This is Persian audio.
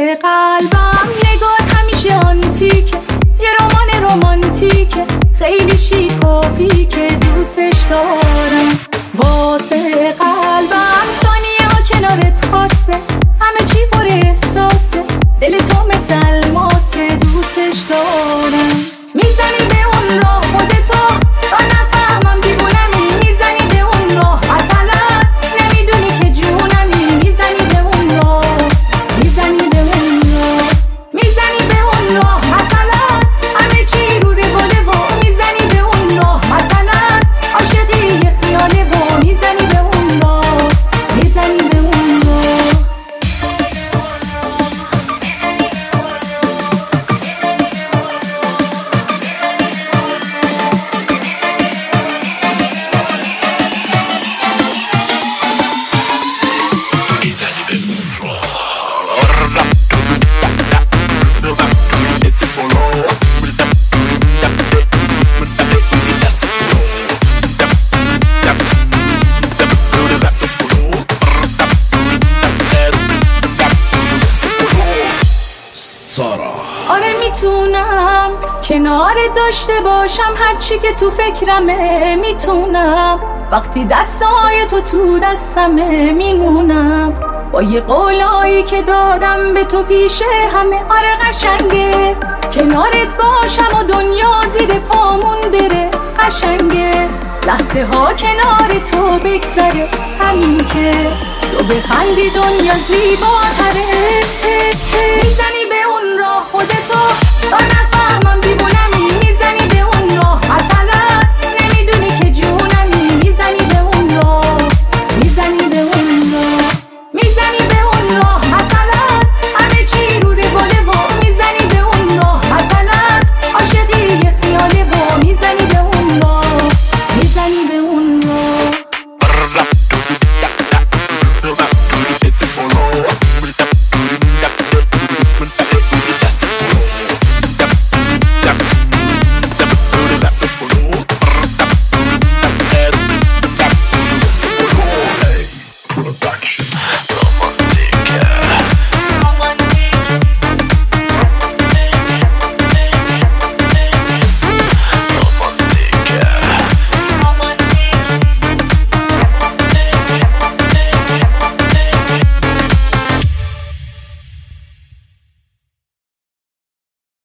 قلبم نگاه همیشه آنتیکه، یه رمان رومانتیکه، خیلی شیک و پیکه، دوستش دارم. واسه قلبم ثانیه ها کنارت خاصه، همه چی پر احساسه، دل تو مثل الماسه، دوستش دارم. میزنی به اون راه خودتو تا نفهمم دیوونمی، میزنی به اون راه مثلا نمیدونی که جونمی، میزنی به اون راه، میزنی به اون راه، میزنی به اون راه مثلا همه چی رو رواله و میزنی به اون راه مثلا عاشقی یه خیاله و میزنی به اون راه، میزنی به اون راه. آره میتونم کنار داشته باشم هرچی که تو فکرمه، میتونم وقتی دستای تو دستمه میمونم، با یه قولایی که دادم به تو پیش همه. آره قشنگه کنارت باشم و دنیا زیر پامون بره، قشنگه لحظه ها کنار تو بگذره، همین که تو بخندی دنیا زیباتره. میزنی به اون راه خودتو تا نفهمم دیوونمی، میزنی به اون راه مثلا نمیدونی که جونمی، میزنی به اون راه، میزنی به اون راه، میزنی به اون راه مثلا همه چی رو رواله و میزنی به اون راه مثلا عاشقی یه خیاله و میزنی به اون راه، میزنی به اون راه. Production.